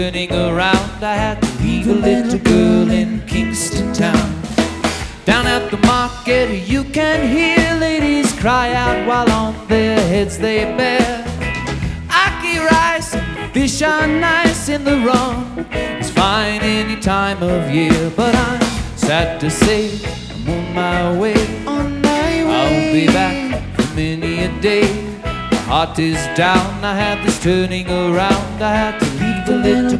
Turning around, I had to leave a little girl in Kingston town. Down at the market you can hear ladies cry out while on their heads they bear. Ackee rice and fish are nice in the rum. It's fine any time of year, but I'm sad to say I'm on my way. I'll be back for many a day. My heart is down, I had this turning around. I had to leave a little